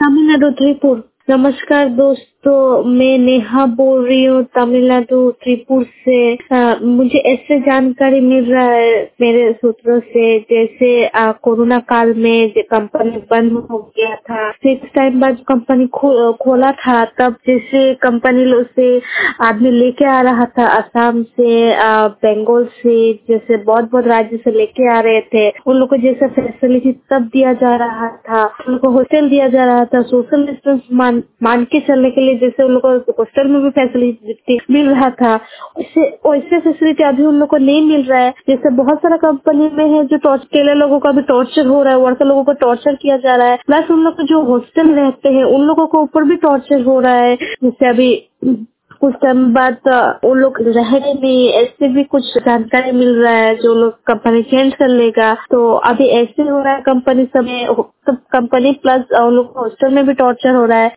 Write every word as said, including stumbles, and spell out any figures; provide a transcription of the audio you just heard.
तमिलनाडु त्रिपुर। नमस्कार दोस्तों, मैं नेहा बोल रही हूँ तमिलनाडु त्रिपुर से। आ, मुझे ऐसे जानकारी मिल रहा है मेरे सूत्रों से, जैसे आ, कोरोना काल में कंपनी बंद हो गया था, सिक्स टाइम बाद कंपनी खो, खोला था, तब जैसे कंपनी लोग से आदमी लेके आ रहा था, असम से, आ, बंगाल से, जैसे बहुत बहुत राज्य से लेके आ रहे थे। उन लोग को जैसे फैसिलिटी तब दिया जा रहा था, उन लोग को होटल दिया जा रहा था, सोशल डिस्टेंस मान मान के चलने के लिए, जैसे उन लोग को हॉस्टल में भी फैसिलिटी मिल रहा था, वैसे वैसे फैसिलिटी अभी उन लोग को नहीं मिल रहा है। जैसे बहुत सारा कंपनी में है जो टेलर लोगों का भी टॉर्चर हो रहा है, वर्कर लोगों को टॉर्चर किया जा रहा है, प्लस उन लोग जो हॉस्टल रहते हैं उन लोगों को ऊपर भी टॉर्चर हो रहा है। जैसे अभी कुछ टाइम बाद उन लोग रह रहे नहीं, ऐसे भी कुछ जानकारी मिल रहा है जो लोग कंपनी चेंज कर लेगा। तो अभी ऐसे हो रहा है कंपनी सब में, सब कंपनी प्लस उन लोग हॉस्टल में भी टॉर्चर हो रहा है।